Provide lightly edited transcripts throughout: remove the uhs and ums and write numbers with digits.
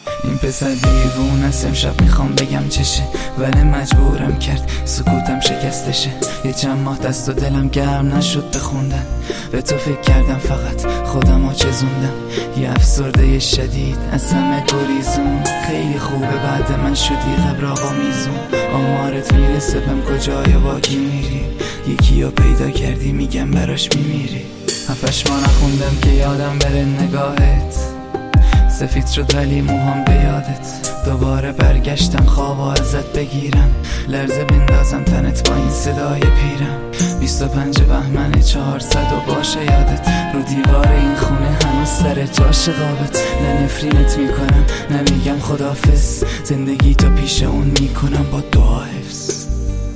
این پسر دیوون است، امشب میخوام بگم چشه، ولی مجبورم کرد سکوتم شکستشه. یه چند ماه دست و دلم گرم نشد بخوندن، به تو فکر کردم فقط خودم چزوندم. یه افسرده شدید از همه گریزون، خیلی خوبه بعد من شدی قبراق و میزون. آمارت میرسه بهم کجای باکی میری، یکی رو پیدا کردی میگم براش میمیری. 7 ماه نخوندم که یادم بره نگاهت، سفید شد ولی موهام به یادت. دوباره برگشتم خواب و ازت بگیرم، لرزه بندازم تنت با این صدای پیرم. 25 بهمن 400 و باشه یادت، رو دیوار این خونه هنوز سر جاش قابت. نه نفرینت میکنم نه میگم خداحافظ، زندگی تو پیش اون میکنم با دعا حفظ.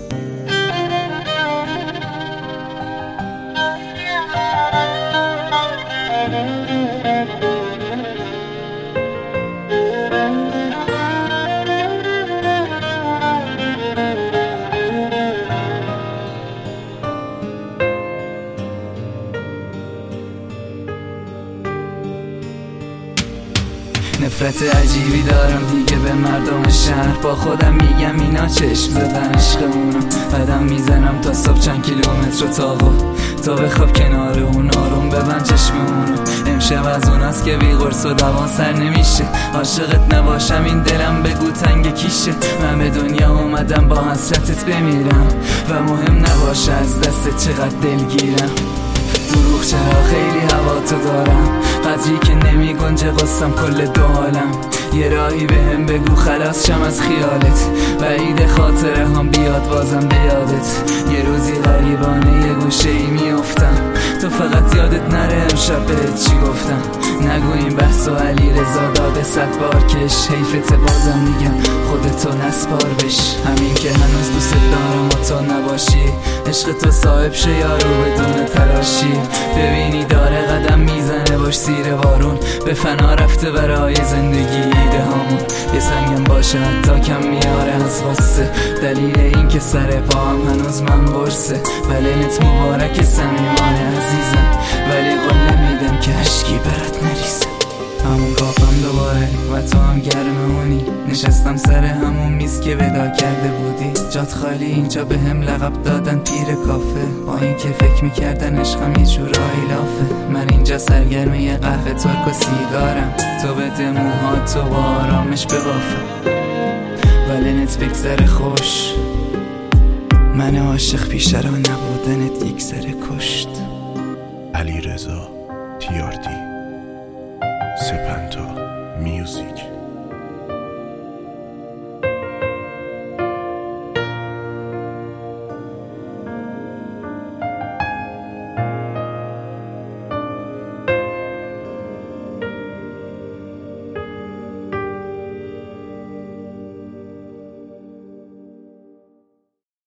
نفرت عجیبی دارم دیگه به مردم شهر، با خودم میگم اینا چشم زدن عشقمونم. قدم میزنم تا صبح چند کیلومتر رو تاقو، تا بخواب کنار اون آروم ببند چشممونو. امشب از اون است که بی قرص و دوان سر نمیشه، عاشقت نباشم این دلم بگو تنگ کیشه. من به دنیا اومدم با حسرتت بمیرم، و مهم نباشه از دستت چقدر دلگیرم. دروغ چرا خیلی هوا تو دارم، قدری که نمی گنجه قصم کل دو عالم. یه راهی بهم بگو خلاص شم از خیالت، بعید خاطره هم بیاد بازم به یادت. یه روزی غریبانه یه گوشه ای میافتم، تو فقط یادت نره امشب بهت چی گفتم. نگو این بحث و علی رضا داده 100 بار کش، حیفت بازم میگم خودتو نسپار بش. همین که هنوز دوست دارم و تو نباشی، عشق تو صاحب شه یارو بدون تلاشی. ببینی داره قدم میزنه باش زیر بارون، به فنا رفته برای زندگی ایده هامون. یه سنگم باشه حتی کم میاره از غصه، دلیل این که سر پاهم هنوز من برسه. ولنت مبارک صمیمانه عزیزم، ولی قول نمیدم که اشکی برات نریزه. همون کافم دوباره و تو هم گرمونی، نشستم سر همون میز که ودا کرده بودی. جات خالی اینجا به هم لقب دادن پیر کافه، با این که فکر میکردن عشقم یه جورایی لافه. من اینجا سرگرم یه قهوه ترک و سیگارم، تو بده موهات تو با آرامش ببافه. ولنت بگذره خوش، من عاشق پیش رو نبودنت یک سر کشت. علی رضا TRD سپنتا میوزیک.